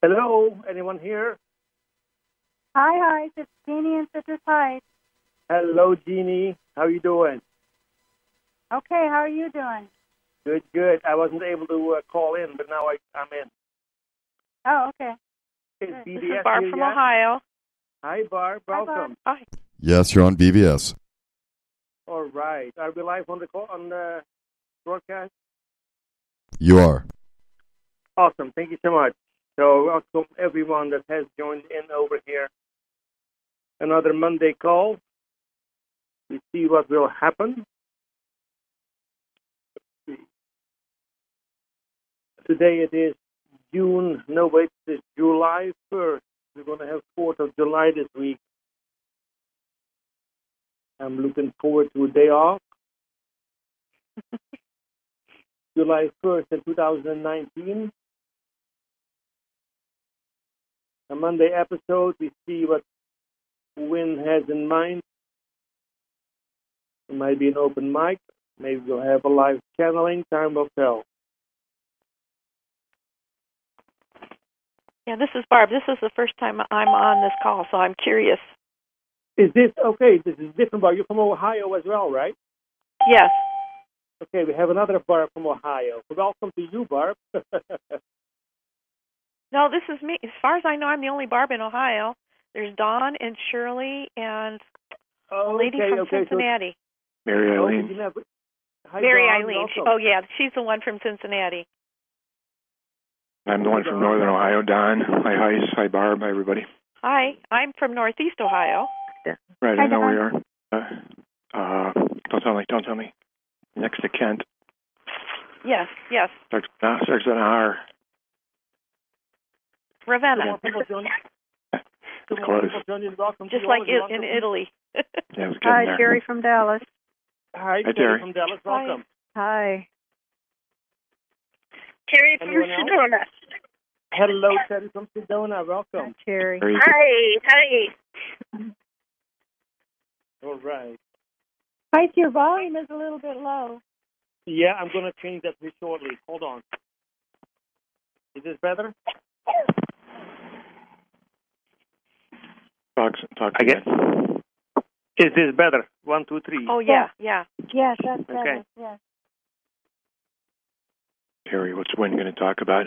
Hello, anyone here? Hi, it's Jeannie in Citrus Heights. Hello, Jeannie. How you doing? Okay, how are you doing? Good. I wasn't able to call in, but now I'm in. Oh, okay. Is Good. BBS This is Barb here from yet? Ohio. Hi, Barb. Hi, Barb. Welcome. Hi. Yes, you're on BBS. All right. Are we live on the broadcast? You are. Awesome. Thank you so much. So welcome everyone that has joined in over here. Another Monday call. We see what will happen. Today it is it's July 1st. We're going to have 4th of July this week. I'm looking forward to a day off. July 1st in 2019. A Monday episode. We see what Wynn has in mind. It might be an open mic. Maybe we'll have a live channeling. Time will tell. Yeah, this is Barb. This is the first time I'm on this call, so I'm curious. Is this okay? This is different, Barb. You're from Ohio as well, right? Yes. Okay, we have another Barb from Ohio. Welcome to you, Barb. No, this is me. As far as I know, I'm the only Barb in Ohio. There's Dawn and Shirley and a lady from Cincinnati. Mary Eileen. Hi, Mary Dawn, Eileen. welcome. Oh, yeah, she's the one from Cincinnati. I'm the one from Northern Ohio, Don. Hi, Heis. Hi, Barb. Hi, everybody. Hi, I'm from Northeast Ohio. Right, Hi, I know Don. where you are. Don't tell me. Next to Kent. Yes. Starts with an R. Ravenna. It's close. Just like in Italy. Yeah, it was getting Hi, there. Jerry from Dallas. Hi, Hi, Terry Terry. from Dallas. Welcome. Hi. Terry from Anyone else? Sedona. Hello, Terry from Sedona. Welcome. Jerry. Very good. Hi. All right. Hi, your volume is a little bit low. Yeah, I'm going to change that pretty shortly. Hold on. Is this better? Talk I guess. again. Is this better? 1, 2, 3. Oh, yeah. Yes, that's better. Okay. Yes. Terry, what's Wynn going to talk about?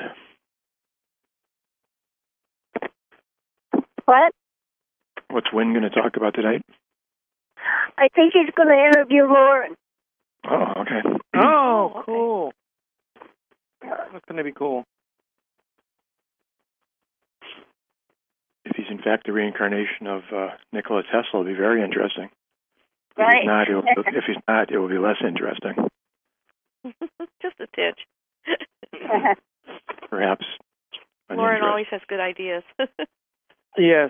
What? What's Wynn going to talk about tonight? I think he's going to interview Lauren. Oh, okay. Oh, okay. cool. That's going to be cool. If he's in fact the reincarnation of Nikola Tesla, it'll be very interesting. Right. If he's not, it will be less interesting. Just a titch. Perhaps. Lauren always has good ideas. Yes.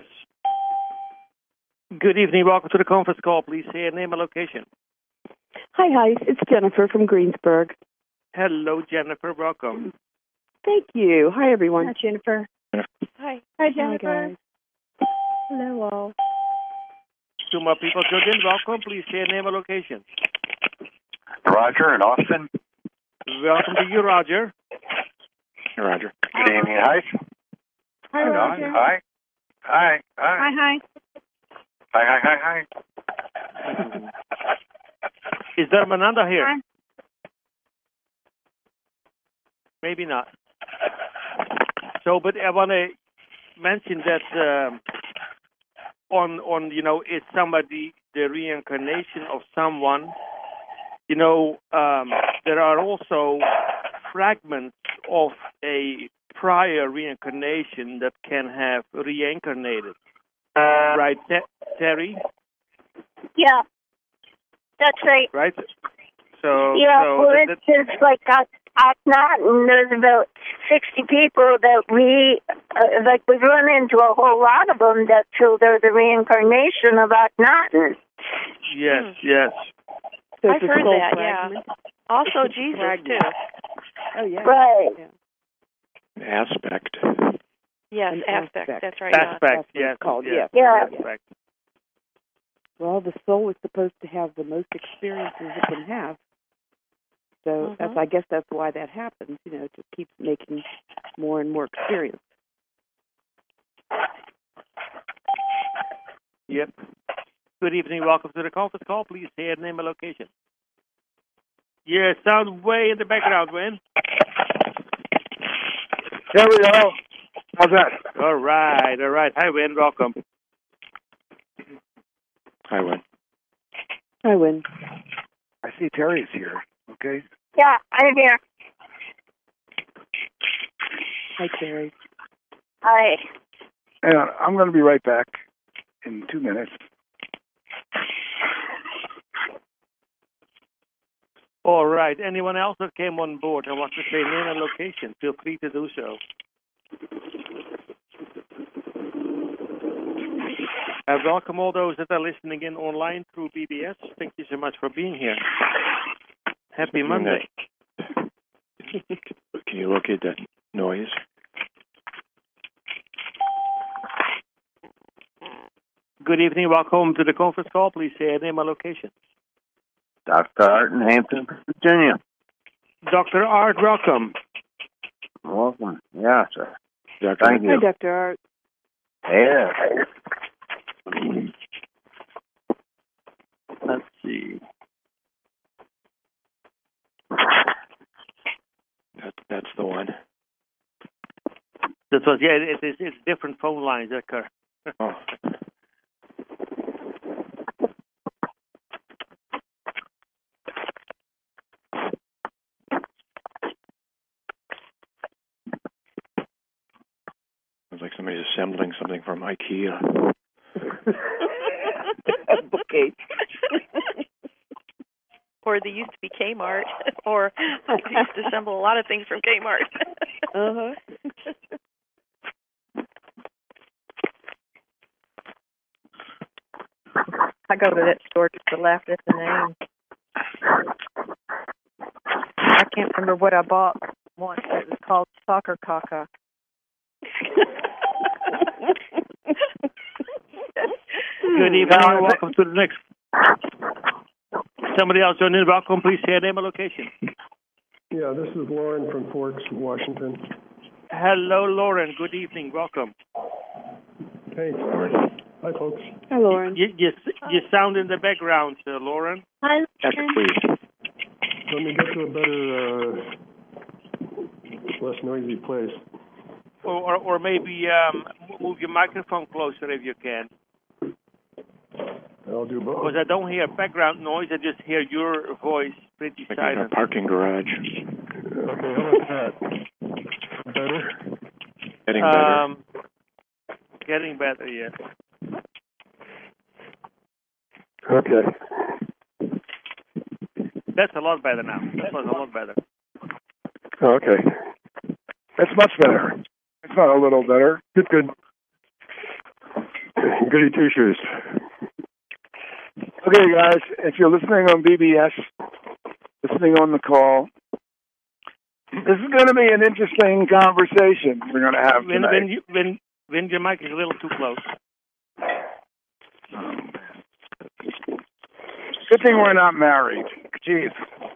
Good evening. Welcome to the conference call. Please say your name and location. Hi, it's Jennifer from Greensburg. Hello, Jennifer. Welcome. Thank you. Hi, everyone. Hi, Jennifer. Hi. Hi, Jennifer. Hi, guys. Hello, all. 2 more people joined in. Welcome. Please say your name and location. Roger in Austin. Welcome to you, Roger. Hey, Roger. Good evening, Heis. Hi, Roger. Hi. Hi. Hi. Hi. Is there Mananda here? Hi. Maybe not. So, but I want to mention that is somebody the reincarnation of someone? There are also fragments of a prior reincarnation that can have reincarnated. Right, Terry? Yeah. That's right. Right? So, For instance, like Akhenaten, there's about 60 people that we've run into a whole lot of them that feel they're the reincarnation of Akhenaten. Yes. So I've it's a heard soul that, fragment. yeah. Also Jesus, fragment. too. Oh, yeah. Right. Yeah. Aspect. Yes, An aspect. aspect. That's right. Aspect, That's what yes. it's called, yes. Yeah. Aspect. Well, the soul is supposed to have the most experiences it can have. So I guess that's why that happens, to keep making more and more experience. Yep. Good evening. Welcome to the conference call. Please say your name and location. Yeah, sound way in the background, Win. There we go. How's that? All right. Hi, Win. Welcome. Hi, Win. Hi, Win. I see Terry's here. Okay. Yeah, I'm here. Hi, Terry. Hi. Hang on. I'm going to be right back in 2 minutes. All right. Anyone else that came on board and wants to say name and location, feel free to do so. I welcome all those that are listening in online through BBS. Thank you so much for being here. Happy Monday. Can you locate that noise? Good evening. Welcome to the conference call. Please say your name and location. Dr. Art in Hampton, Virginia. Dr. Art, welcome. Welcome. Yeah, sir. Thank Hi, Dr. Art. Yeah. Let's see. That's the one. That was, yeah, it's different phone lines that occur. Oh. Sounds like somebody's assembling something from IKEA. Okay. Or they used to be Kmart, or they used to assemble a lot of things from Kmart. Uh-huh. I go to that store just to laugh at the name. I can't remember what I bought once. It was called Soccer Caca. Good evening. Welcome to the next. Somebody else join in. Welcome. Please say your name and location. Yeah, this is Lauren from Forks, Washington. Hello, Lauren. Good evening. Welcome. Thanks. Hi, folks. Hi, Lauren. You sound in the background, Lauren. Hi, Echo, please. Let me get to a better, less noisy place. Or maybe move your microphone closer if you can. I'll do both. Because I don't hear background noise. I just hear your voice pretty Like in a silent. parking garage. Okay, how about that? Better? Getting better. Getting better, yes. Okay. That's a lot better now. That was a lot better. Okay. That's much better. It's not a little better. Good. Goody two-shoes. Okay, guys, if you're listening on BBS, listening on the call, this is going to be an interesting conversation we're going to have tonight. When your mic is a little too close. Good thing we're not married. Jeez.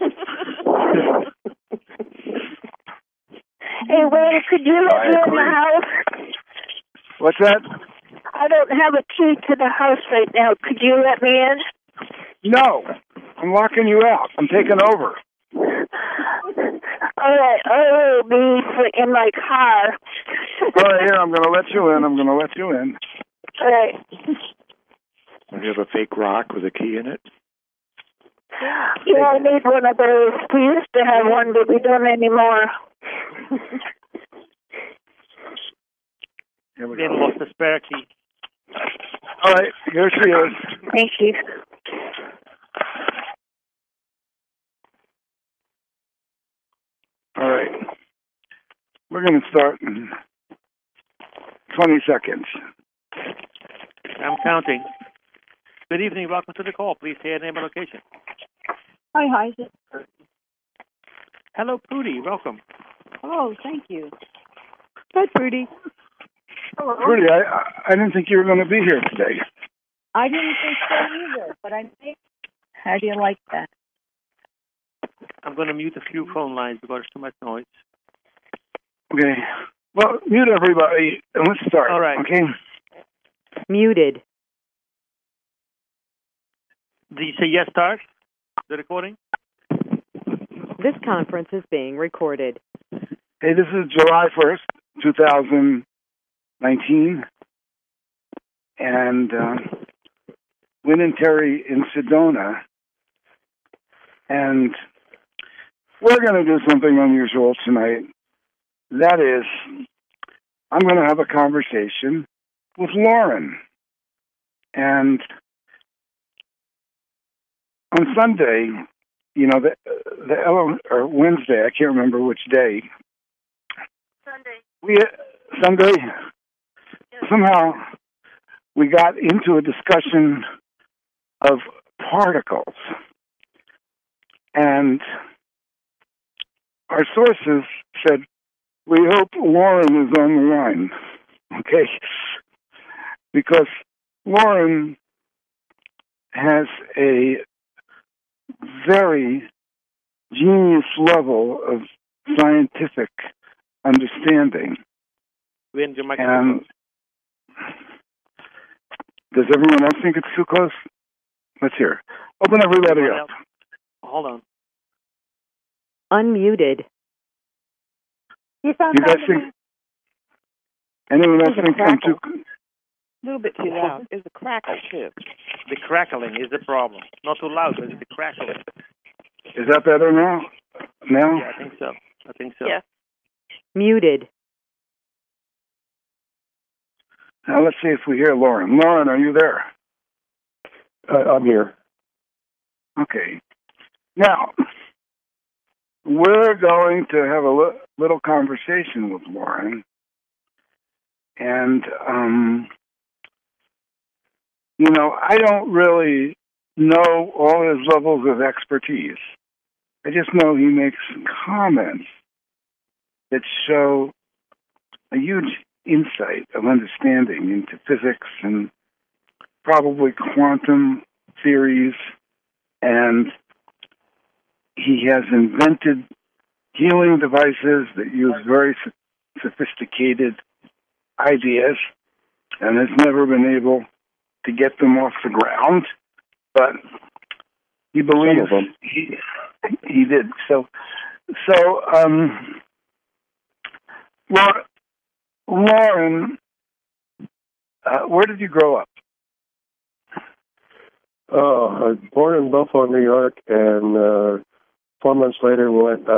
Hey, Wayne, could you let me in the house? What's that? I don't have a key to the house right now. Could you let me in? No. I'm locking you out. I'm taking over. All right, I'll be in my car. All right, here, I'm going to let you in. All right. Do you have a fake rock with a key in it? Yeah, I need one of those. We used to have one, but we don't anymore. Here we Then go. lost the spare key. All right, here she is. Thank you. All right. We're going to start in 20 seconds. I'm counting. Good evening. Welcome to the call. Please say your name and location. Hi. Hello, Prudy. Welcome. Oh, thank you. Hi, Prudy. Hello. Rudy, I didn't think you were going to be here today. I didn't think so either, but I think. How do you like that? I'm going to mute a few phone lines because there's too much noise. Okay. Well, mute everybody and let's start. All right. Okay. Muted. Did you say yes, start the recording? This conference is being recorded. Hey, this is July 1st, 2019, and Wynn and Terry in Sedona, and we're going to do something unusual tonight. That is, I'm going to have a conversation with Lauren, and on Sunday, you know, or Wednesday, I can't remember which day. Sunday. Somehow we got into a discussion of particles, and our sources said, we hope Lauren is on the line, okay? Because Lauren has a very genius level of scientific understanding. Win your microphone. Does everyone else think it's too close? Let's hear. Open everybody up. Hold on. Unmuted. You guys think? Anyone else think I'm too? A little bit too loud. There's a crackle too. The crackling is the problem. Not too loud, but it's the crackling. Is that better now? Now? Yeah, I think so. Yes. Muted. Now let's see if we hear Lauren. Lauren, are you there? I'm here. Okay. Now, we're going to have a little conversation with Lauren. And, you know, I don't really know all his levels of expertise. I just know he makes comments that show a huge insight of understanding into physics and probably quantum theories, and he has invented healing devices that use very sophisticated ideas and has never been able to get them off the ground, but he believes he did. So Lauren, where did you grow up? I was born in Buffalo, New York, and 4 months later we went.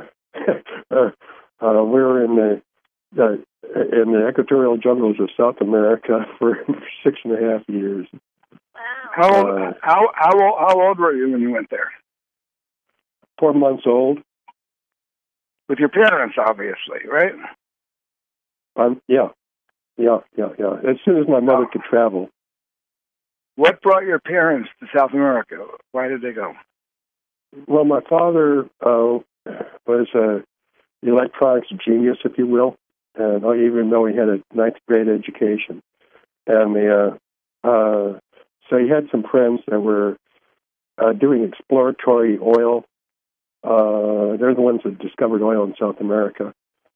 We were in the equatorial jungles of South America for 6.5 years. Wow. How old were you when you went there? 4 months old. With your parents, obviously, right? Yeah. As soon as my mother could travel. What brought your parents to South America? Why did they go? Well, my father was an electronics genius, if you will, and even though he had a 9th grade education. And so he had some friends that were doing exploratory oil. They're the ones that discovered oil in South America.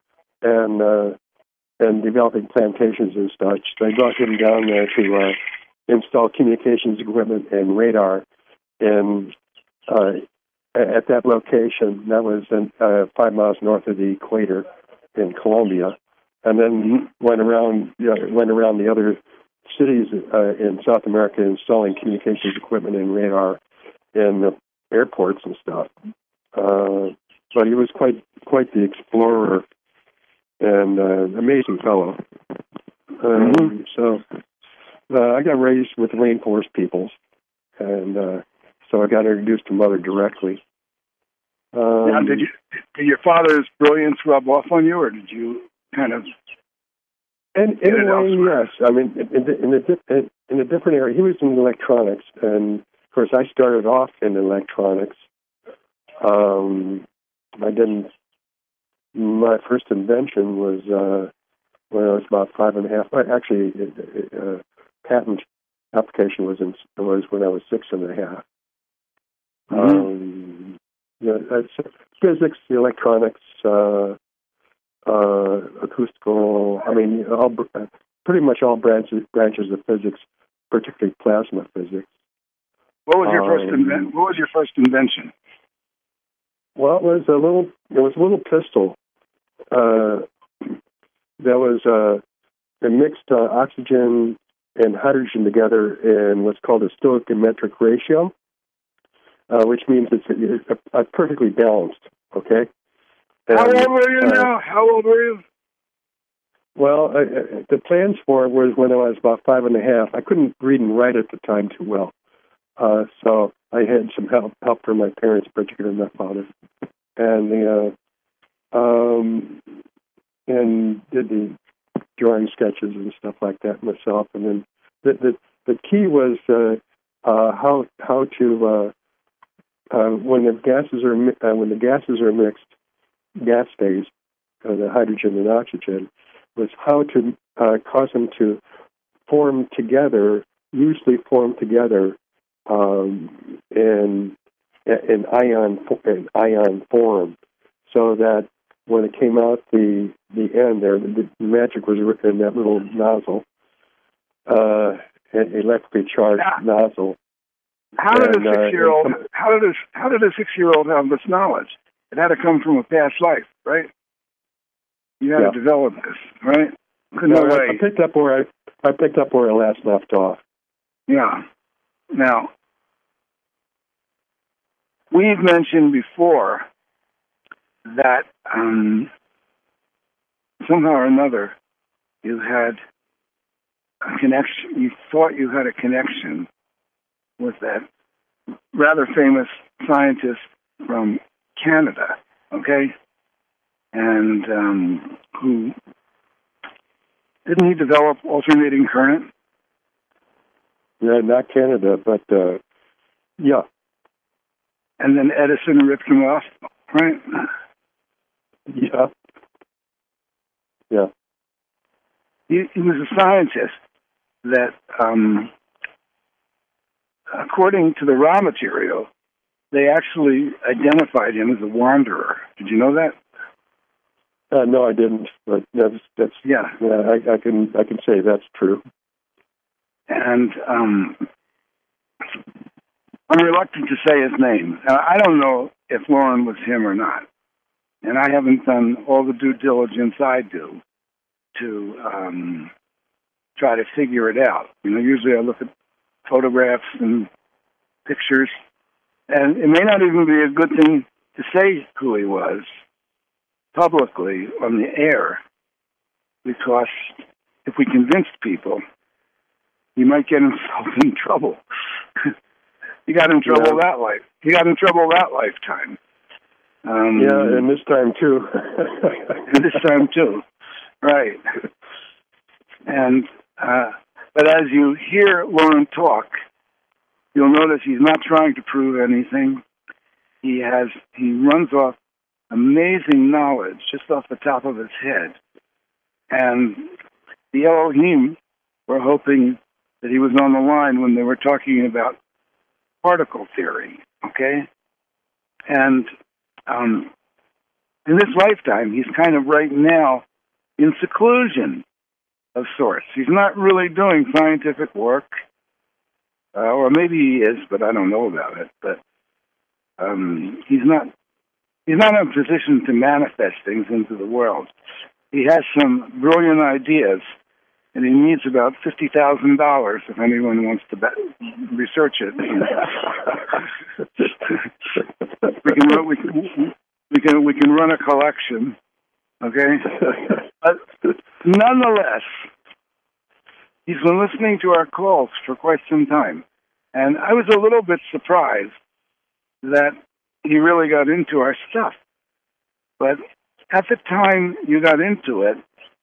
And developing plantations and such. They brought him down there to install communications equipment and radar at that location. That was 5 miles north of the equator in Colombia, and then went around the other cities in South America installing communications equipment and radar in the airports and stuff. But he was quite the explorer and amazing fellow. So I got raised with rainforest peoples, and so I got introduced to Mother directly. Now, did your father's brilliance rub off on you, or did you kind of? In a way, yes. I mean, in a different area. He was in electronics, and of course, I started off in electronics. My first invention was when I was about 5.5. Actually, patent application was when I was 6.5. That's physics, electronics, acoustical. I mean, pretty much all branches of physics, particularly plasma physics. What was your first invention? Well, it was a little pistol. That was it mixed oxygen and hydrogen together in what's called a stoichiometric ratio, which means it's perfectly balanced. Okay. And, how old were you now? How old were you? Well, the plans for it was when I was about 5.5. I couldn't read and write at the time too well, so I had some help from my parents, particularly my father, and did the drawing sketches and stuff like that myself. And then the key was how to when the gases are mixed, gas phase, the hydrogen and oxygen, was how to cause them to form together, loosely form together in ion form, so that when it came out the end there, the magic was in that little nozzle, an electrically charged nozzle. How did a 6-year-old have this knowledge? It had to come from a past life, right? You had to develop this, right? No way. I picked up where I last left off. Yeah. Now, we've mentioned before that somehow or another you had a connection. You thought you had a connection with that rather famous scientist from Canada, okay? And who didn't he develop alternating current? Yeah, not Canada, but yeah. And then Edison ripped him off, right? Yeah. Yeah. He was a scientist that, according to the raw material, they actually identified him as a wanderer. Did you know that? No, I didn't. But that's I can say that's true. And I'm reluctant to say his name. I don't know if Lauren was him or not, and I haven't done all the due diligence I do to try to figure it out. Usually I look at photographs and pictures, and it may not even be a good thing to say who he was publicly on the air, because if we convinced people, he might get himself in trouble. He got in trouble that life. He got in trouble that lifetime. And this time too. Right. And but as you hear Lauren talk, you'll notice he's not trying to prove anything. He runs off amazing knowledge just off the top of his head. And the Elohim were hoping that he was on the line when they were talking about particle theory, okay? And in this lifetime, he's kind of right now in seclusion of sorts. He's not really doing scientific work, or maybe he is, but I don't know about it. But he's not in a position to manifest things into the world. He has some brilliant ideas, and he needs about $50,000 if anyone wants to research it. we can run a collection, okay? But nonetheless, he's been listening to our calls for quite some time, and I was a little bit surprised that he really got into our stuff. But at the time you got into it,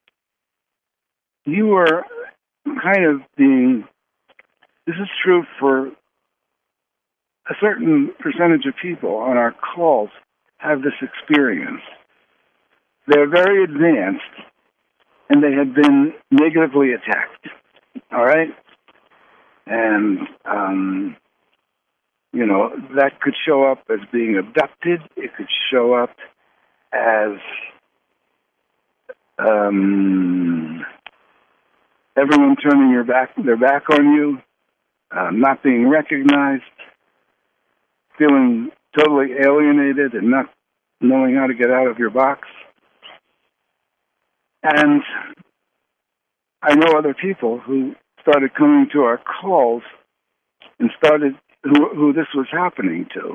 you were kind of being, this is true for a certain percentage of people on our calls have this experience. They're very advanced, and they have been negatively attacked, all right? And, that could show up as being abducted. It could show up as everyone turning their back on you, not being recognized. feeling totally alienated and not knowing how to get out of your box. And I know other people who started coming to our calls and started who this was happening to.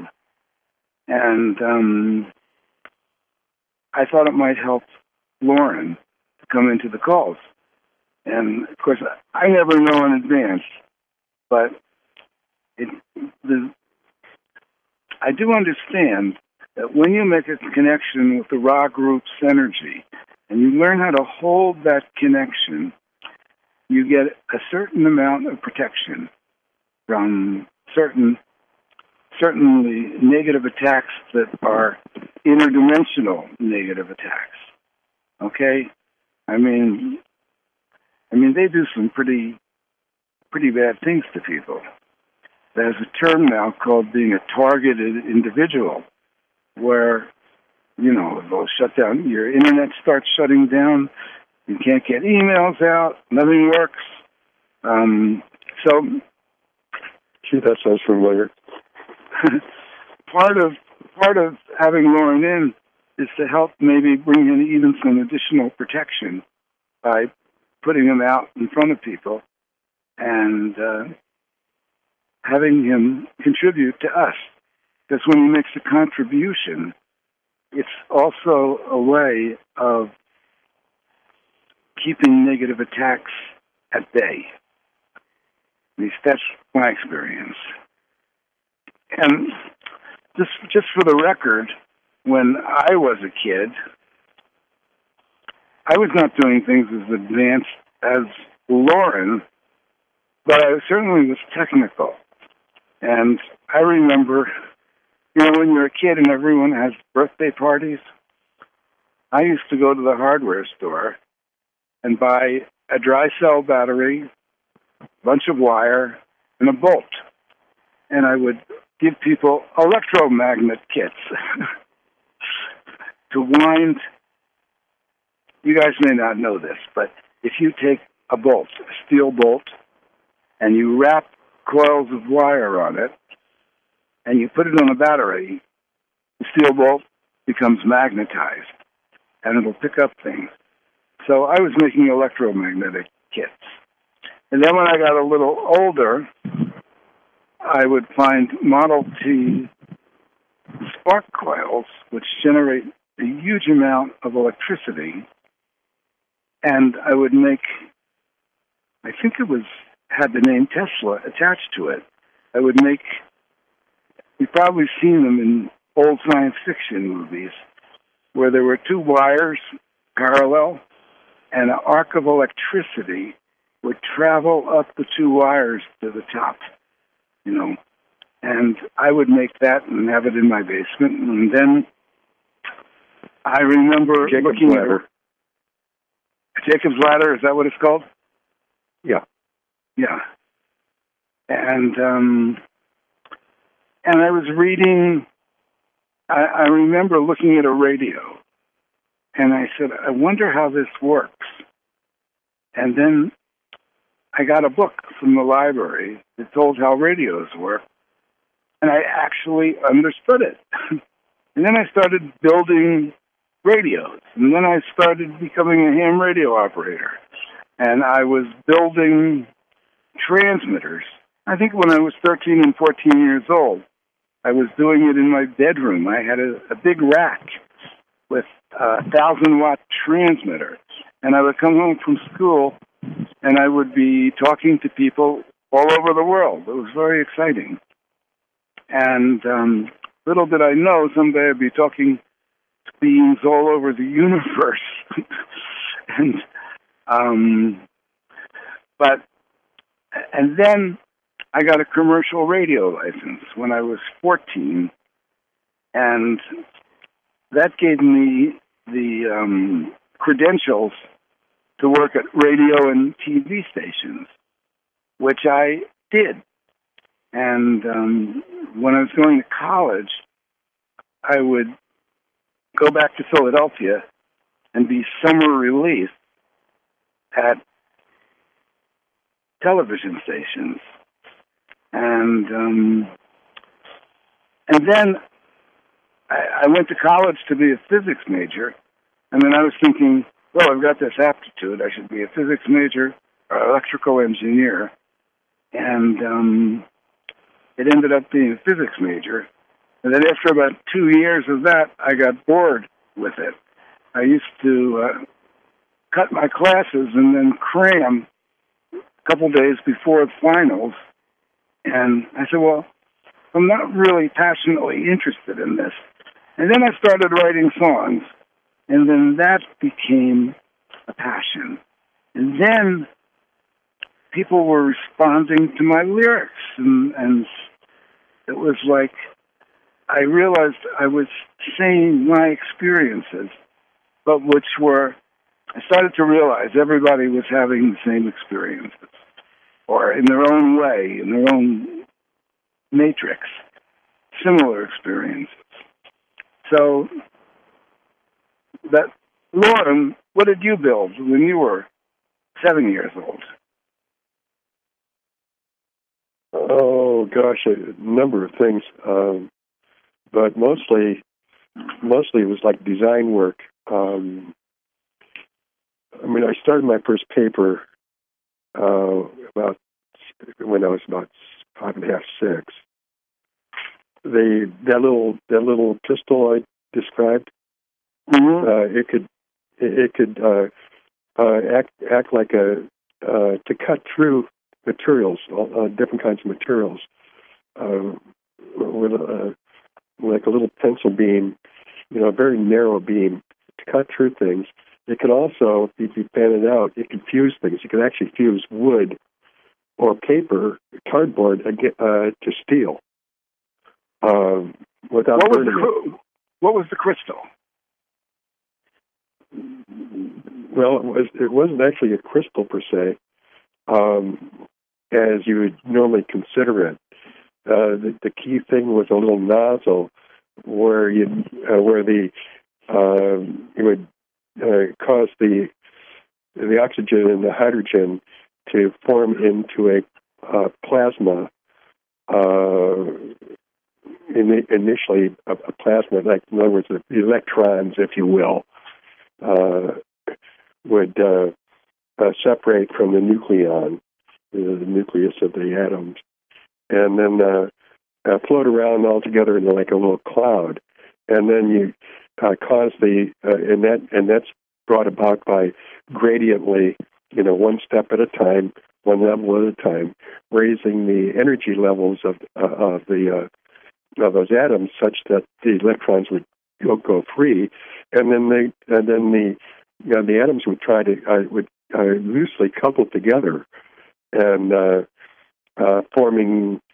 And I thought it might help Lauren to come into the calls. And, of course, I never know in advance, but I do understand that when you make a connection with the raw group's energy and you learn how to hold that connection, you get a certain amount of protection from certainly negative attacks that are interdimensional negative attacks. Okay? I mean, they do some pretty bad things to people. There's a term now called being a targeted individual, where, they'll shut down, your internet starts shutting down, you can't get emails out, nothing works. Gee, that sounds familiar. Part of having Lauren in is to help maybe bring in even some additional protection by putting him out in front of people and having him contribute to us. Because when he makes a contribution, it's also a way of keeping negative attacks at bay. At least that's my experience. And just for the record, when I was a kid, I was not doing things as advanced as Lauren, but I certainly was technical. And I remember, when you're a kid and everyone has birthday parties, I used to go to the hardware store and buy a dry cell battery, a bunch of wire, and a bolt. And I would give people electromagnet kits to wind. You guys may not know this, but if you take a bolt, a steel bolt, and you wrap coils of wire on it, and you put it on a battery, the steel bolt becomes magnetized, and it'll pick up things. So I was making electromagnetic kits. And then when I got a little older, I would find Model T spark coils, which generate a huge amount of electricity, and I would make, I think had the name Tesla attached to it. I would make, you've probably seen them in old science fiction movies, where there were two wires parallel, and an arc of electricity would travel up the two wires to the top, And I would make that and have it in my basement. And then I remember looking at Jacob's Ladder, is that what it's called? Yeah. Yeah. And I was reading, I remember looking at a radio, and I said, I wonder how this works. And then I got a book from the library that told how radios work, and I actually understood it. And then I started building radios, and then I started becoming a ham radio operator, and I was building transmitters. I think when I was 13 and 14 years old, I was doing it in my bedroom. I had a big rack with a 1,000-watt transmitter, and I would come home from school, and I would be talking to people all over the world. It was very exciting. And little did I know, someday I'd be talking to beings all over the universe. And then I got a commercial radio license when I was 14, and that gave me the credentials to work at radio and TV stations, which I did. And when I was going to college, I would go back to Philadelphia and be summer release at television stations. And And then I went to college to be a physics major, and then I was thinking, well, I've got this aptitude. I should be a physics major or electrical engineer. And it ended up being a physics major. And then after about 2 years of that, I got bored with it. I used to cut my classes and then cram a couple days before the finals. And I said, well, I'm not really passionately interested in this. And then I started writing songs. And then that became a passion. And then people were responding to my lyrics. And it was like I realized I was saying my experiences, but which were, I started to realize everybody was having the same experiences, or in their own way, in their own matrix, similar experiences. So, Lauren, what did you build when you were 7 years old? Oh gosh, a number of things, but mostly it was like design work. I started my first paper about when I was about 5.5, 6. That little pistol I described, it could act like to cut through materials, different kinds of materials, with like a little pencil beam, a very narrow beam to cut through things. It can also, if you fan it out, it can fuse things. You can actually fuse wood or paper, cardboard, to steel. Without burning. What was the crystal? Well, it wasn't actually a crystal per se, as you would normally consider it. The key thing was a little nozzle where you would cause the oxygen and the hydrogen to form into a plasma. Initially, a plasma, like in other words, the electrons, if you will, would separate from the nucleon, the nucleus of the atoms, and then float around all together in like a little cloud. And then you cause and that's brought about by gradiently, one step at a time, one level at a time, raising the energy levels of those atoms such that the electrons would go free, and then the atoms would try to loosely couple together, and forming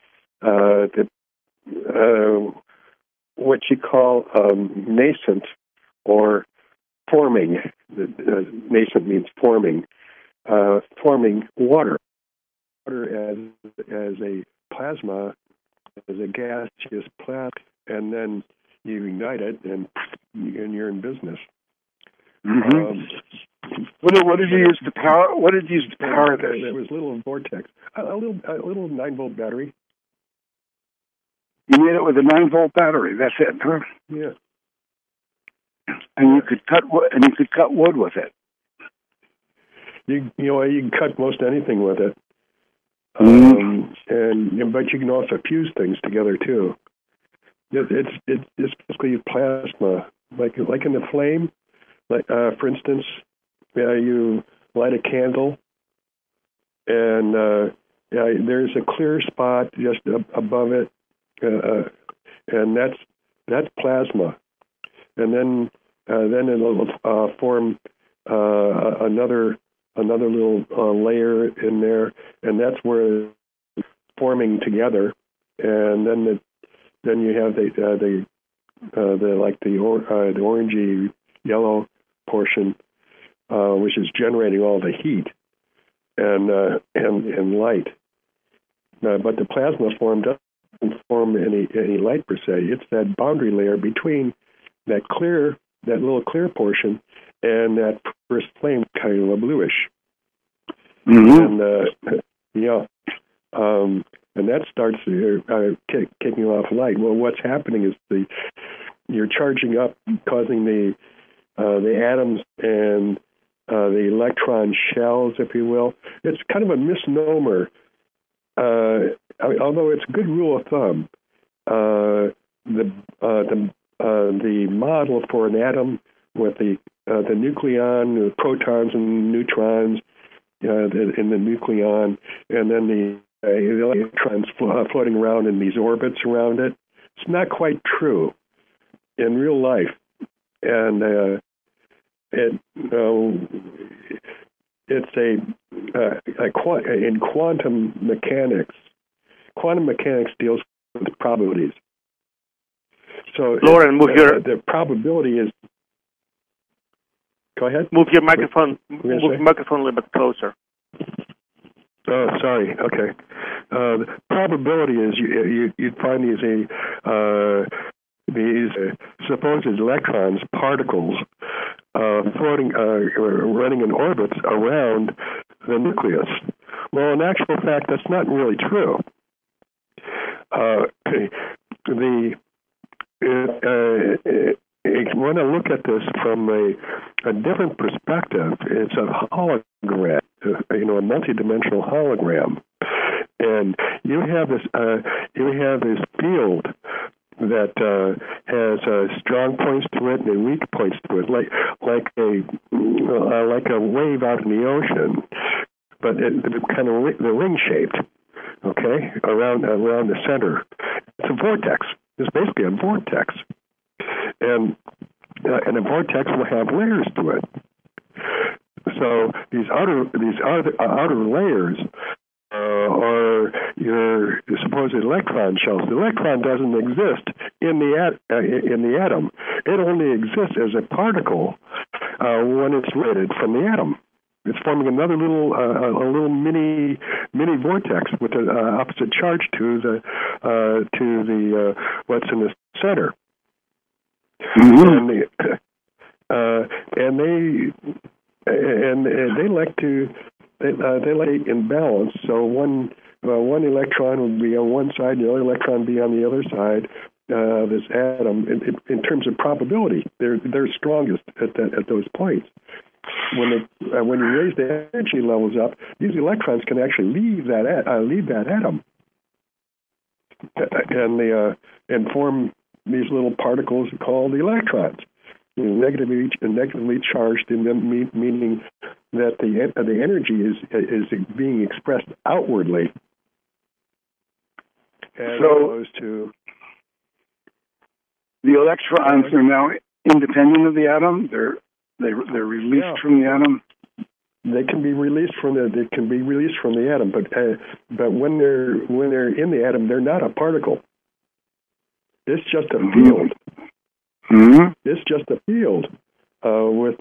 what you call nascent or forming. Nascent means forming. Forming water. Water as a plasma, as a gaseous plasma, and then you ignite it, and you're in business. Mm-hmm. What did you use to power? What did you use to power this? It was a little vortex, a little 9-volt battery. You made it with a 9-volt battery. That's it, huh? Yeah. And you could cut wood. And you could cut wood with it. You can cut most anything with it. But you can also fuse things together too. It's basically plasma, like in the flame. Like for instance, you light a candle, and there's a clear spot just above it, and that's plasma, and then it'll form another little layer in there, and that's where it's forming together, and then you have the orangey yellow portion, which is generating all the heat and light. But the plasma form doesn't form any light per se. It's that boundary layer between that little clear portion and that first flame, kind of bluish. Mm-hmm. And and that starts kicking off light. Well, what's happening is you're charging up, causing the atoms and the electron shells, if you will. It's kind of a misnomer. Although it's a good rule of thumb, the model for an atom with the nucleon, the protons and neutrons in the nucleon, and then the electrons floating around in these orbits around it, it's not quite true in real life. And it's in quantum mechanics. Quantum mechanics deals with probabilities. So Lauren, the probability is. Go ahead. Move your microphone. Move your microphone a little bit closer. Oh, sorry. Okay. The probability is you'd find these supposed electrons, particles, floating, running in orbits around the nucleus. Well, in actual fact, that's not really true. When I look at this from a different perspective, it's a hologram, a multidimensional hologram, and you have this field that has strong points to it and weak points to it, like a wave out in the ocean, but it's kind of the ring shaped, okay, around the center. It's a vortex. It's basically a vortex, and a vortex will have layers to it. So these outer layers are your supposed electron shells. The electron doesn't exist in the atom. It only exists as a particle when it's liberated from the atom. It's forming another little mini vortex with an opposite charge to the what's in the center. Mm-hmm. And they like in balance. So one electron would be on one side, the other electron be on the other side. This atom, in terms of probability, they're strongest at those points. When you raise the energy levels up, these electrons can actually leave that atom and form these little particles called electrons, negatively charged, meaning that the energy is being expressed outwardly, as opposed to the electrons are now independent of the atom. They're released from the atom. They can be released from the atom, but when they're in the atom, they're not a particle. It's just a field. Mm-hmm. It's just a field with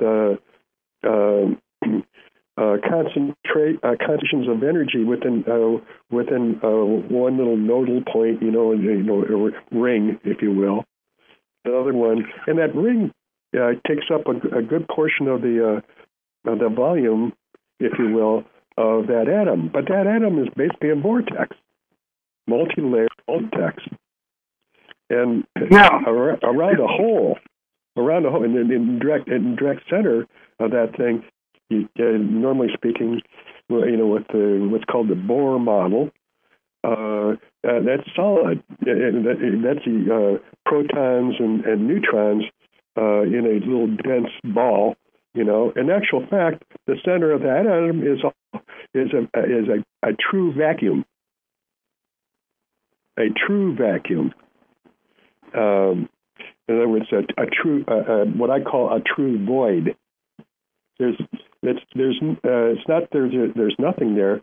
concentrations of energy within one little nodal point, a ring, if you will. The other one, and that ring takes up a good portion of the volume, if you will, of that atom. But that atom is basically a vortex, multi-layered vortex. And now around the hole, in direct center of that thing, normally speaking, with what's called the Bohr model, that's solid. That's the protons and neutrons in a little dense ball. In actual fact, the center of that atom is a true vacuum. A true vacuum. In other words, a true what I call a true void. There's nothing there.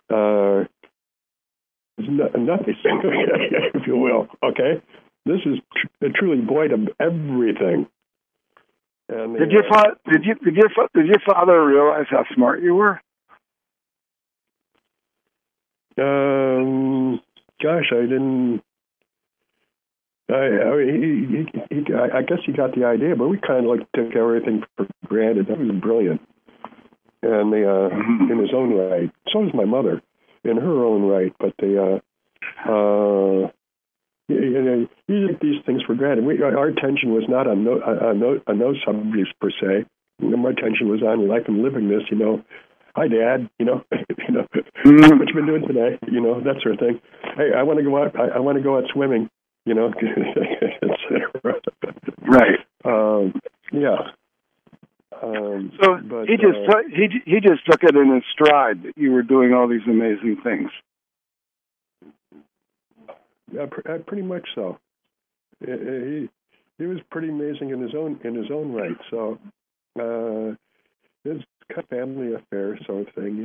Nothing, if you will. Okay, this is truly void of everything. And did your father realize how smart you were? Gosh, I didn't. I guess he got the idea, but we kind of took everything for granted. That was brilliant, and in his own right. So was my mother, in her own right. But You take these things for granted. Our attention was not on those subjects per se. My attention was on life and living this. Hi, Dad. What you been doing today? That sort of thing. Hey, I want to go out. I want to go out swimming. Right. Yeah. So he just took it in his stride that you were doing all these amazing things. Yeah, pretty much so. He was pretty amazing in his own right. So it's kind of family affair sort of thing,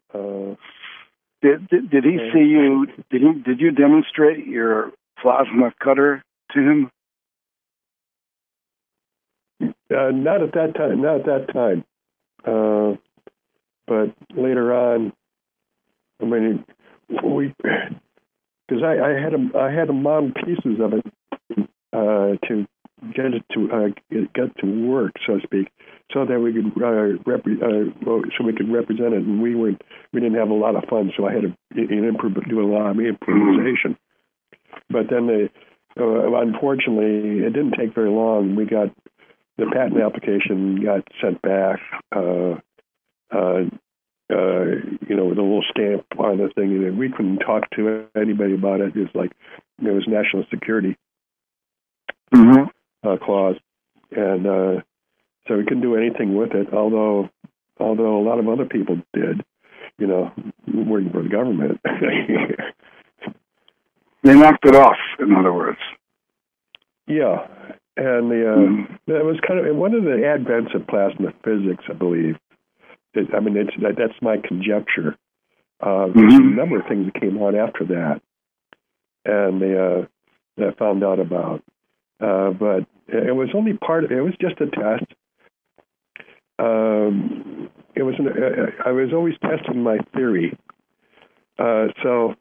Did he see you? Did you demonstrate your plasma cutter to him? Not at that time. But later on, I mean, because I had to model pieces of it to get it to get to work, so to speak, so that we could represent it. And we didn't have a lot of fun, so I had to do a lot of improvisation. But then unfortunately, it didn't take very long. We got the patent application got sent back. With a little stamp on the thing, and we couldn't talk to anybody about it. It was like it was national security clause, and so we couldn't do anything with it. Although a lot of other people did, working for the government. They knocked it off, in other words. Yeah, and that was kind of one of the advents of plasma physics, I believe. That's my conjecture. There's a number of things that came on after that, and that I found out about. But it was only part of it. It was just a test. I was always testing my theory. So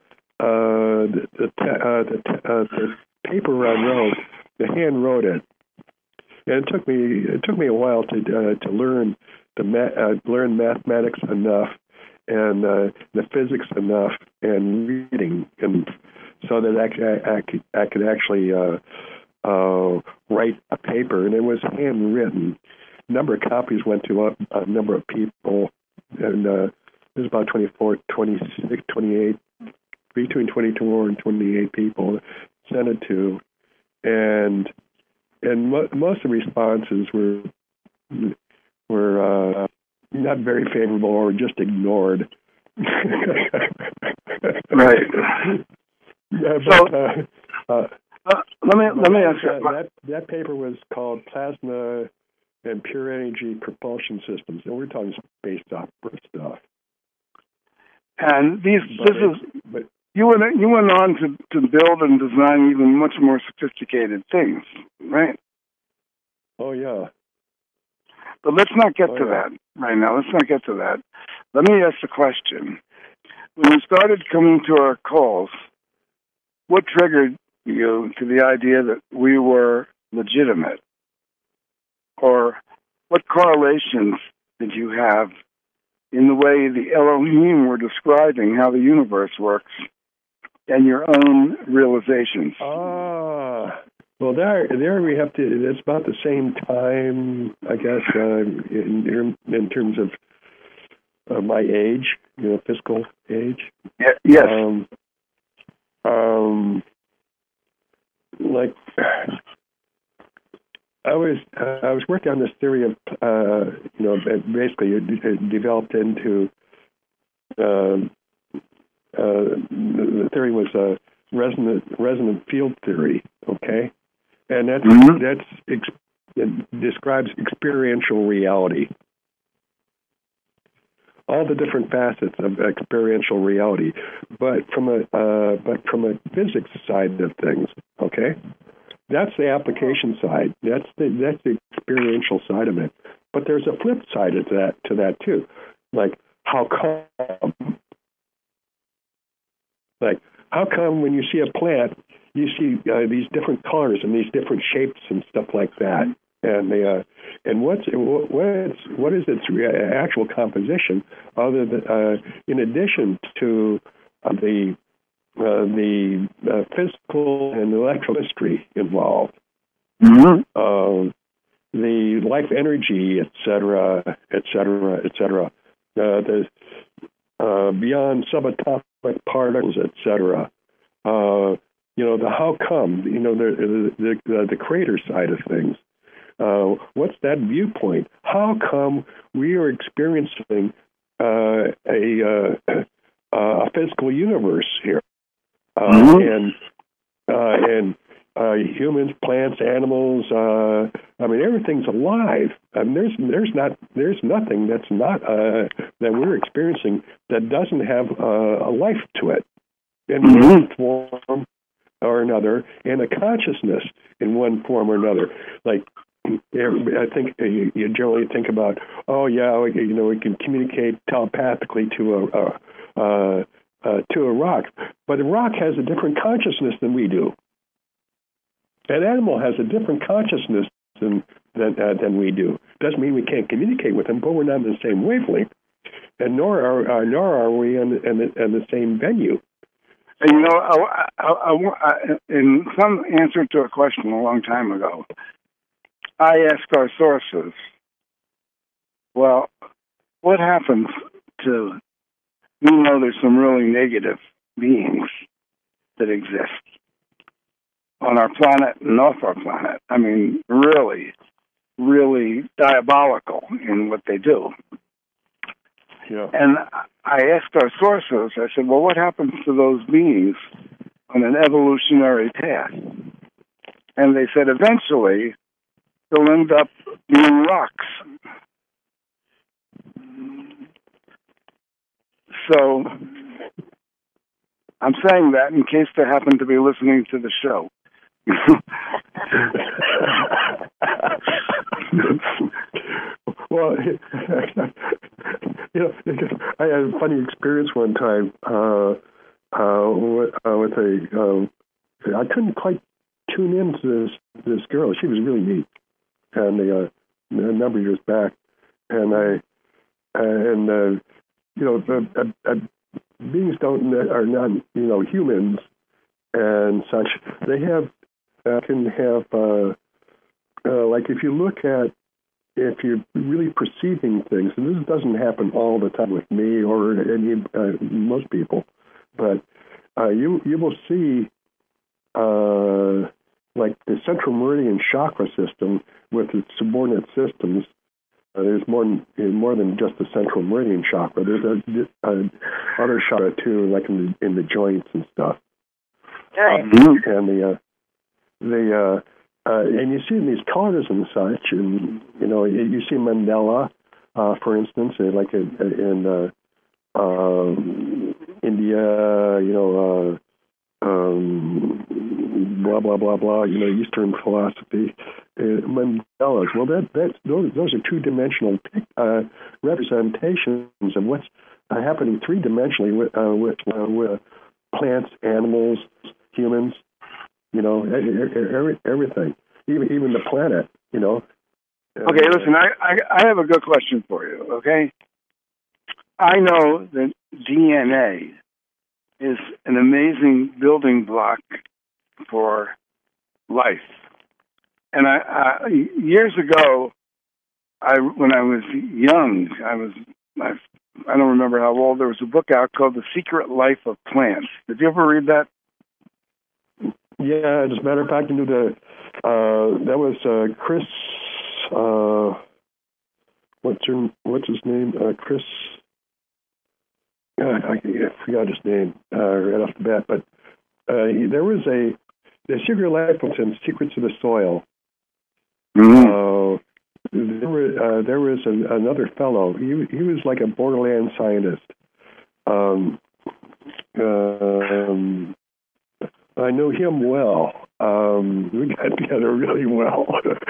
the paper I wrote, the hand wrote it, and it took me a while to learn learn mathematics enough and the physics enough and reading, and so that I could actually write a paper, and it was handwritten. A number of copies went to a number of people, and it was about 24, 26, 28, between 24 and 28 people sent it to, and most of the responses were not very favorable or just ignored. Right. Yeah, but, let me ask you. That paper was called Plasma and Pure Energy Propulsion Systems, and we're talking space opera stuff. And you went on to build and design even much more sophisticated things, right? Oh yeah. But let's not get to that right now. Let's not get to that. Let me ask the question. When you started coming to our calls, what triggered you to the idea that we were legitimate? Or what correlations did you have in the way the Elohim were describing how the universe works and your own realizations? Well, there we have to. It's about the same time, I guess, in terms of my age, fiscal age. Yes. Like I was working on this theory of, basically it developed into the theory was a resonant field theory. Okay. And it describes experiential reality. All the different facets of experiential reality, but from a physics side of things, okay, that's the application side. That's the experiential side of it. But there's a flip side to that too. Like how come when you see a plant, you see these different colors and these different shapes and stuff like that, and what is its actual composition, other than in addition to the the physical and electrochemistry involved, the life energy, et cetera, et cetera, et cetera, the beyond subatomic particles, et cetera. The how come, the creator side of things. What's that viewpoint? How come we are experiencing a physical universe here, and humans, plants, animals? Everything's alive. There's nothing that's not that we're experiencing that doesn't have a life to it in one form or another, and a consciousness in one form or another. Like, I think you generally think about, we can communicate telepathically to a rock, but a rock has a different consciousness than we do. An animal has a different consciousness than we do. Doesn't mean we can't communicate with them, but we're not in the same wavelength, and nor are we in the same venue. And, in some answer to a question a long time ago, I asked our sources, well, what happens to, there's some really negative beings that exist on our planet and off our planet. Really, really diabolical in what they do. Yeah. And I asked our sources, I said, well, what happens to those beings on an evolutionary path? And they said, eventually, they'll end up being rocks. So I'm saying that in case they happen to be listening to the show. Well, I had a funny experience one time with I couldn't quite tune into this girl. She was really neat, and a number of years back, beings are not humans and such. They can have like if you're really perceiving things, and this doesn't happen all the time with me or most people, but you will see like the central meridian chakra system with its subordinate systems. There's more than just the central meridian chakra. There's other chakra too, like in the joints and stuff. Right. And you see these colors and such, and you see Mandela, for instance, like in India, blah blah blah blah. Eastern philosophy, Mandelas. Well, those are two-dimensional representations of what's happening three-dimensionally with plants, animals, humans. Everything, even the planet. Okay, listen. I have a good question for you. Okay, I know that DNA is an amazing building block for life, and I years ago, when I was young, I don't remember how old. There was a book out called The Secret Life of Plants. Did you ever read that? Yeah, as a matter of fact, I knew that was Chris. What's his name? Chris. I forgot his name right off the bat. But there was the Secret Life of Secrets of the Soil. Mm-hmm. There was another fellow. He was like a borderland scientist. I know him well. We got together really well.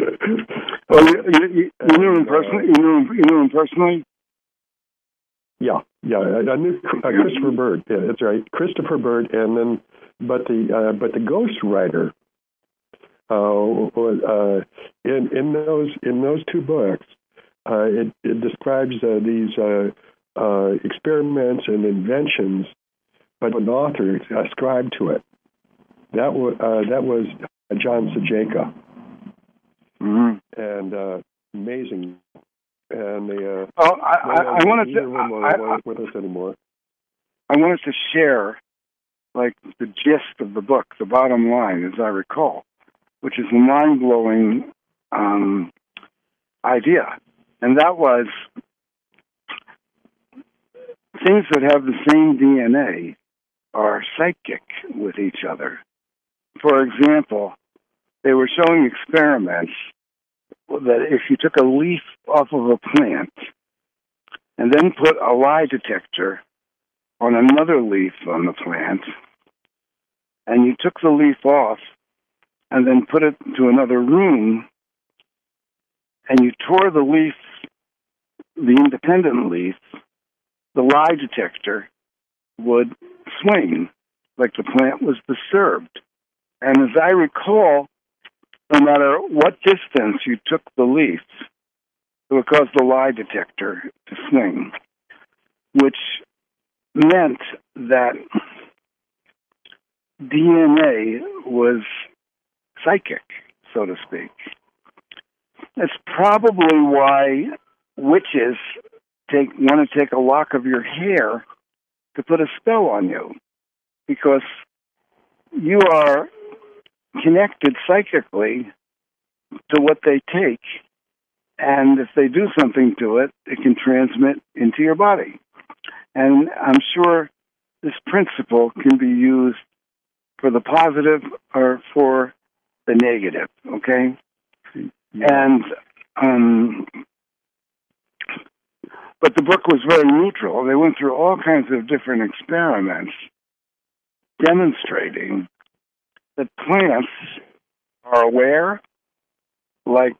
You knew him personally? You knew him personally? Yeah. I knew Christopher Bird. Yeah, that's right, Christopher Bird. And then, but the ghostwriter in those two books, it describes these experiments and inventions but an author ascribed to it. That was John Sajeka. Mm-hmm. And amazing. And I wanted to with us anymore. I wanted to share like the gist of the book, the bottom line, as I recall, which is a mind-blowing idea, and that was things that have the same DNA are psychic with each other. For example, they were showing experiments that if you took a leaf off of a plant and then put a lie detector on another leaf on the plant, and you took the leaf off and then put it to another room, and you tore the leaf, the independent leaf, the lie detector would swing like the plant was disturbed. And as I recall, no matter what distance you took the leaf, it would cause the lie detector to swing, which meant that DNA was psychic, so to speak. That's probably why witches want to take a lock of your hair to put a spell on you, because you are connected psychically to what they take, and if they do something to it, it can transmit into your body. And I'm sure this principle can be used for the positive or for the negative, okay? Yeah. And but the book was very neutral. They went through all kinds of different experiments demonstrating that plants are aware. Like,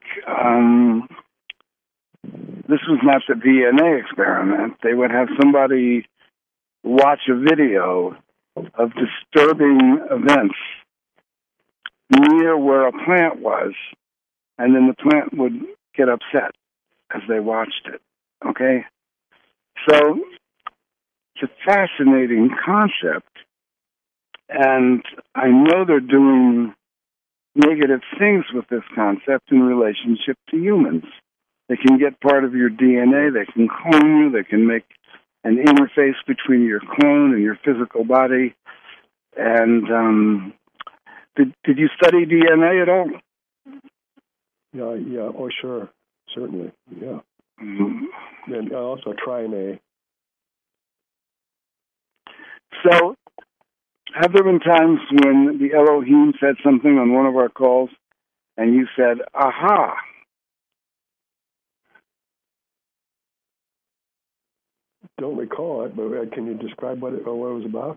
this was not the DNA experiment. They would have somebody watch a video of disturbing events near where a plant was, and then the plant would get upset as they watched it. Okay? So it's a fascinating concept, and I know they're doing negative things with this concept in relationship to humans. They can get part of your DNA, they can clone you, they can make an interface between your clone and your physical body. And did you study DNA at all? Yeah, oh sure, certainly, yeah. Mm-hmm. And also Trinate. So, have there been times when the Elohim said something on one of our calls and you said, aha? Don't recall it, but can you describe what it was about?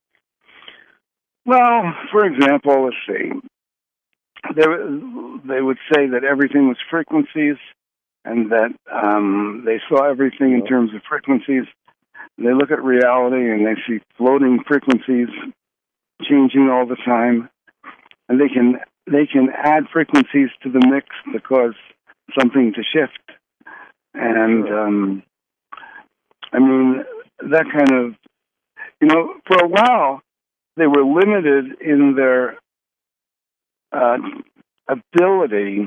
Well, for example, let's see. They would say that everything was frequencies and that they saw everything in terms of frequencies. They look at reality and they see floating frequencies changing all the time, and they can add frequencies to the mix to cause something to shift. And I mean, that kind of, for a while they were limited in their ability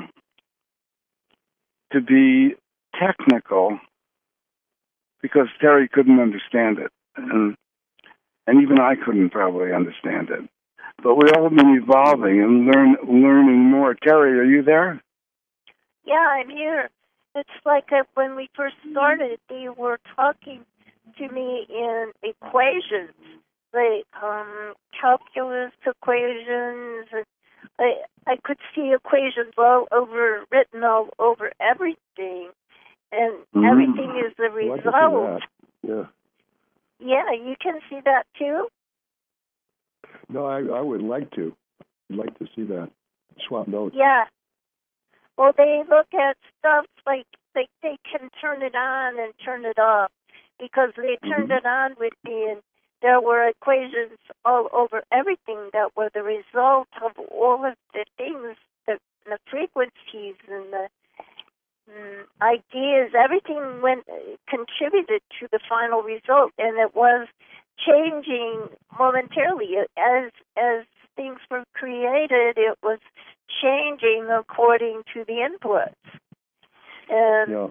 to be technical because Terry couldn't understand it. And even I couldn't probably understand it. But we all have been evolving and learning more. Terry, are you there? Yeah, I'm here. It's like when we first started, they were talking to me in equations, like calculus equations. I could see equations written all over everything, and everything is the result. Yeah. Yeah, you can see that too? No, I would like to. I'd like to see that. Swap notes. Yeah. Well, they look at stuff like they can turn it on and turn it off, because they turned it on with me, and there were equations all over everything that were the result of all of the things, the frequencies and the ideas. Everything contributed to the final result, and it was changing momentarily. As things were created, it was changing according to the inputs. And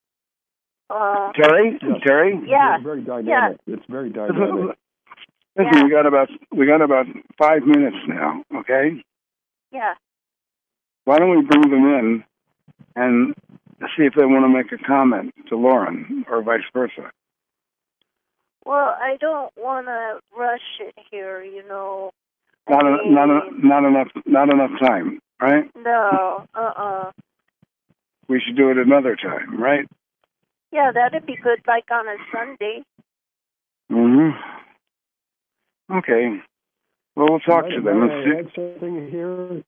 Terry? Yeah. It's very dynamic. It's very dynamic. Listen, we got about 5 minutes now, okay? Yeah. Why don't we bring them in and see if they want to make a comment to Lauren or vice versa? Well, I don't want to rush it here, you know. Not enough time, right? No, We should do it another time, right? Yeah, that'd be good, like on a Sunday. Okay. Well, we'll talk to them. May I add something here?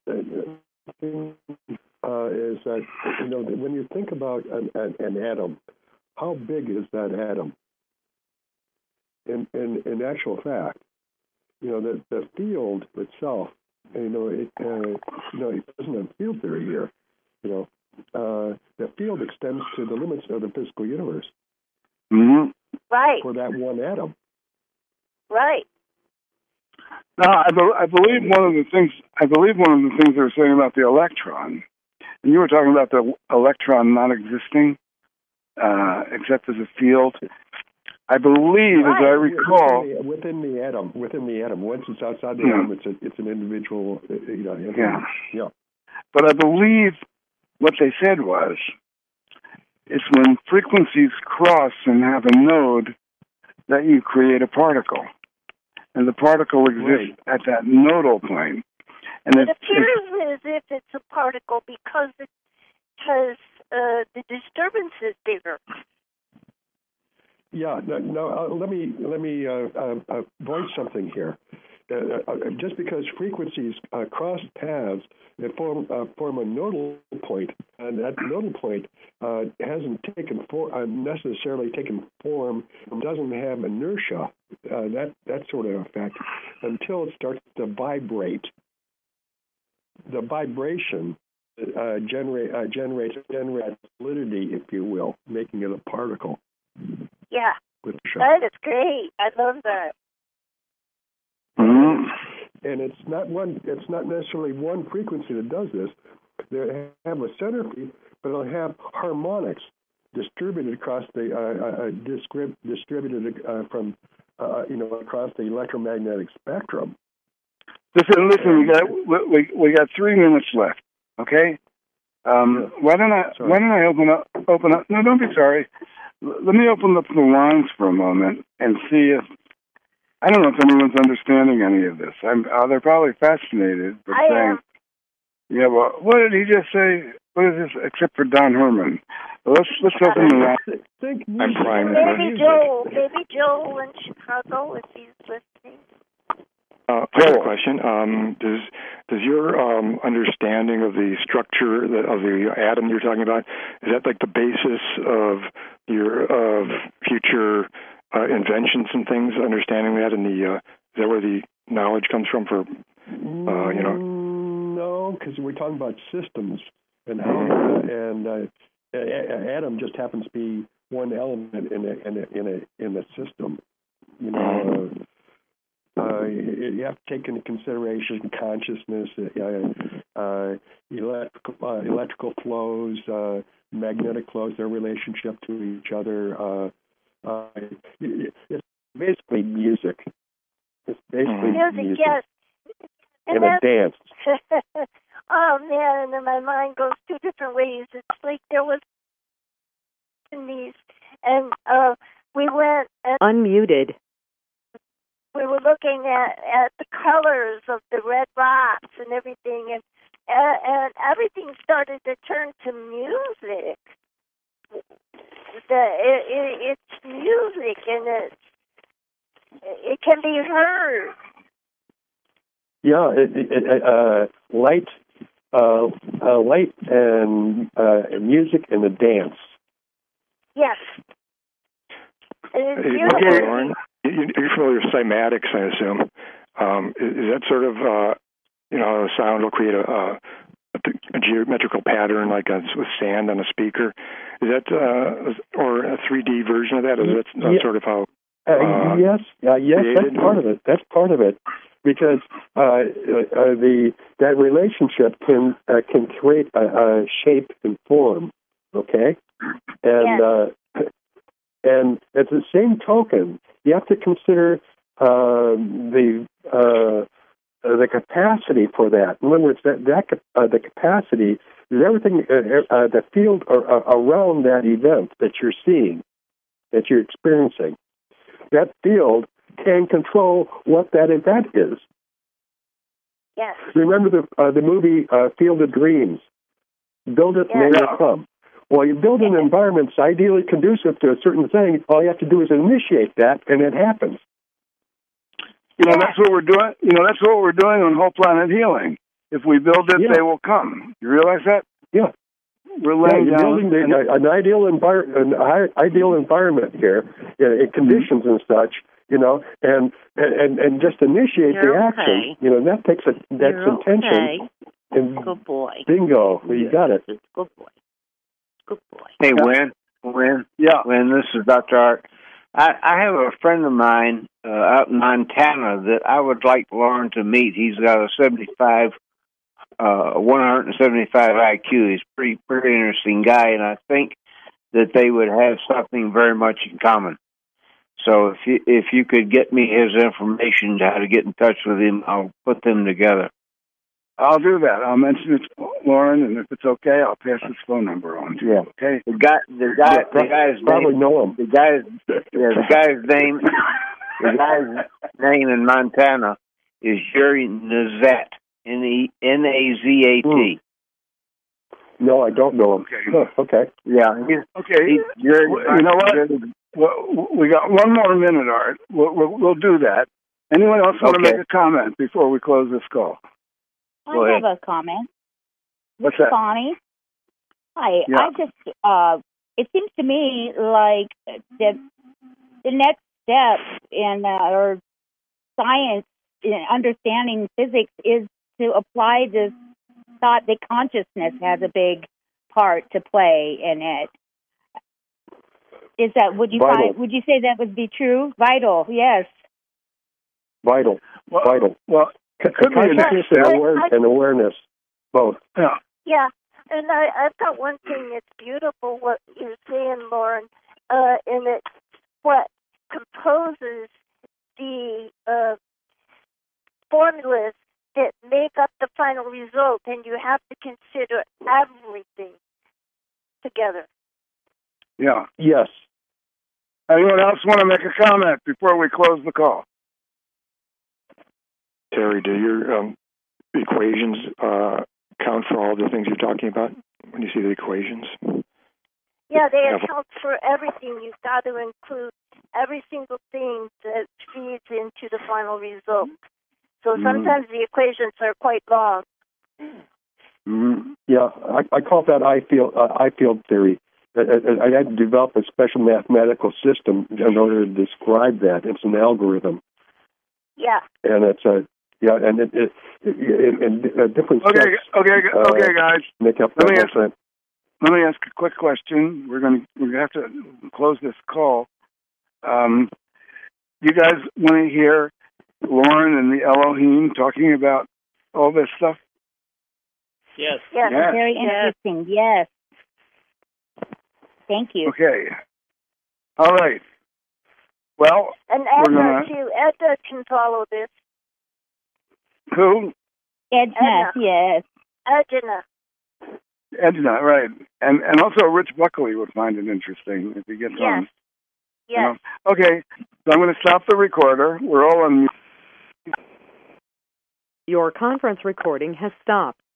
Is that, you know, when you think about an atom, how big is that atom? In actual fact, you know, the field itself, you know, it doesn't have field theory here. You know, the field extends to the limits of the physical universe. Right. For that one atom. Right. Now, I believe one of the things they were saying about the electron, and you were talking about the electron not existing except as a field. I believe, as I recall, within the atom. Once it's outside the atom, it's an individual. Yeah. But I believe what they said was, it's when frequencies cross and have a node that you create a particle, and the particle exists at that nodal plane. And it appears as if it's a particle because the disturbance is bigger. Yeah. No. Let me voice something here. Just because frequencies cross paths, they form a nodal point, and that nodal point hasn't necessarily taken form, doesn't have inertia, that sort of effect, until it starts to vibrate. The vibration generates solidity, if you will, making it a particle. Yeah, that is great. I love that. And it's not necessarily one frequency that does this. They have a center peak, but they'll have harmonics distributed across the from across the electromagnetic spectrum. Listen. We got 3 minutes left. Okay. Why don't I open up? No, don't be sorry. Let me open up the lines for a moment and see if. I don't know if anyone's understanding any of this. They're probably fascinated, but saying, "Yeah, well, what did he just say? What is this?" Except for Don Herman. Let's open the line. I'm primed. Maybe Joel in Chicago, if he's listening. I have a question. Does your understanding of the structure of the atom you're talking about, is that like the basis of your future inventions and things? Understanding that, and is that where the knowledge comes from for No, because we're talking about systems and how and atom just happens to be one element in a system. You know. You have to take into consideration consciousness, electrical flows, magnetic flows, their relationship to each other. It's basically music. It's basically music. Yes. And a dance. Oh man, and my mind goes 2 different ways. It's like there was these, and we went unmuted. We were looking at the colors of the red rocks and everything, and everything started to turn to music. It's music, and it can be heard. Yeah, light and music and a dance. Yes. Lauren, you're familiar with cymatics, I assume. Is that sort of, a sound will create a geometrical pattern like with sand on a speaker? Is that, or a 3D version of that? Is that sort of how? Yes, that's part of it. That's part of it, because that relationship can create a shape and form. Okay, and and at the same token, you have to consider the capacity for that. In other words, the capacity is everything, the field around that event that you're seeing, that you're experiencing. That field can control what that event is. Yes. Remember the movie Field of Dreams? Build it, and they will come. Well, you build an environment that's ideally conducive to a certain thing. All you have to do is initiate that, and it happens. That's what we're doing. That's what we're doing on Whole Planet Healing. If we build it, they will come. You realize that? Yeah. We're laying down building an ideal environment here, conditions and such. And just initiate the action. That takes that's intention. And good boy. Bingo, you got it. Good boy. Good boy. Hey, Win, this is Dr. Art. I have a friend of mine out in Montana that I would like Lauren to meet. He's got a 175 IQ. He's pretty interesting guy, and I think that they would have something very much in common. So if you could get me his information, how to get in touch with him, I'll put them together. I'll do that. I'll mention it to Lauren, and if it's okay, I'll pass his phone number on to you. Okay. The guy's probably name, know him. The guy's name in Montana is Jerry Nazat. Nazat. No, I don't know him. Okay. Yeah. You know what? We got one more minute, Art. We'll do that. Anyone else want to make a comment before we close this call? I have a comment. What's that? Bonnie. Hi. Yeah. I just, it seems to me like the next step in our science in understanding physics is to apply this thought that consciousness has a big part to play in it. Is that, would you say that would be true? Vital, yes. Vital. Well, it could be consciousness and awareness, both. Yeah. Yeah, and I've got one thing that's beautiful, what you're saying, Lauren, and it's what composes the formulas that make up the final result, and you have to consider everything together. Yeah. Yes. Anyone else want to make a comment before we close the call? Terry, do your equations count for all the things you're talking about when you see the equations? Yeah, they account for everything. You've got to include every single thing that feeds into the final result. So sometimes the equations are quite long. Mm-hmm. Yeah, I call that I field theory. I had to develop a special mathematical system in order to describe that. It's an algorithm. Yeah. And it's and different steps. Okay, guys. Make up that whole thing. Let me ask a quick question. We're gonna have to close this call. You guys want to hear Lauren and the Elohim talking about all this stuff? Yes. Yes. Very interesting. Yes. Thank you. Okay. All right. Well, and Edna can follow this. Who? Edna. Yes. Edna, right. And also Rich Buckley would find it interesting if he gets on. Yes. Okay, so I'm going to stop the recorder. We're all on mute. Your conference recording has stopped.